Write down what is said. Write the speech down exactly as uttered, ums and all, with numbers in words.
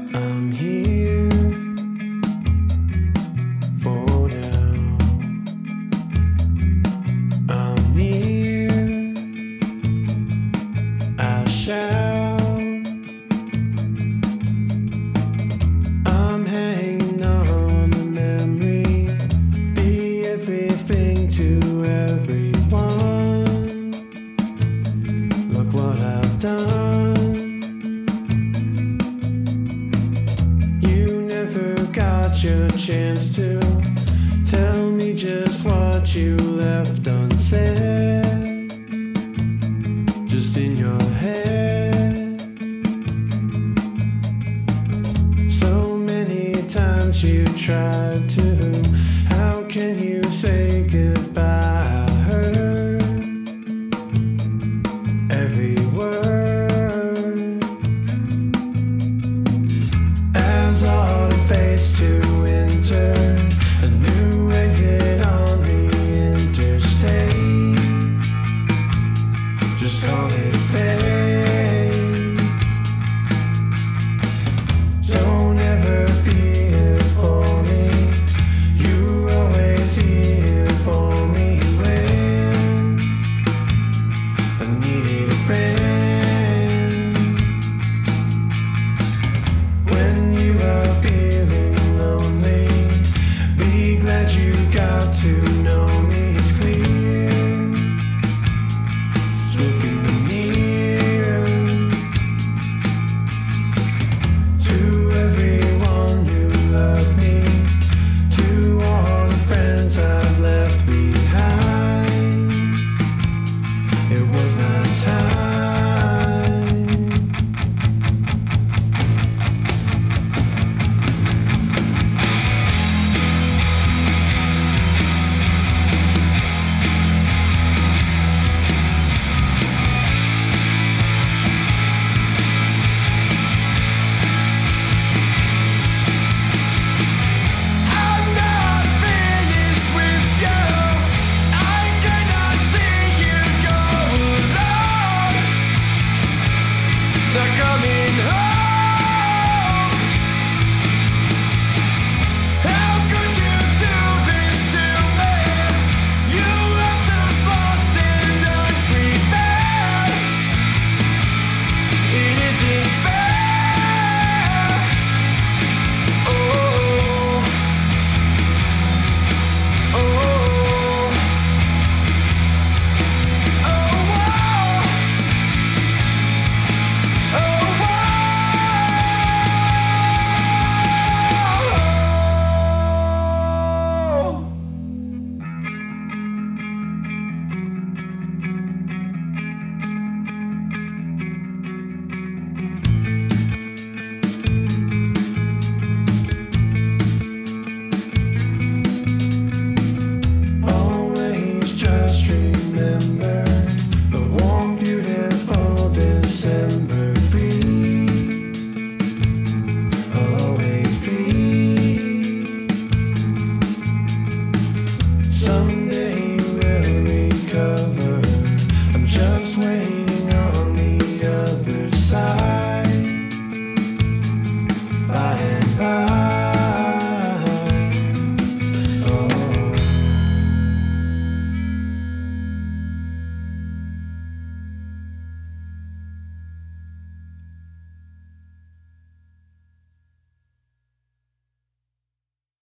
I'm here for now. I'm near. I shall. I'm hanging on a memory. Be everything to everyone. Look what I've done. Got your chance to tell me just what you left unsaid, just in your head. So many times you tried to. How can you say goodbye? I heard every word as autumn fades to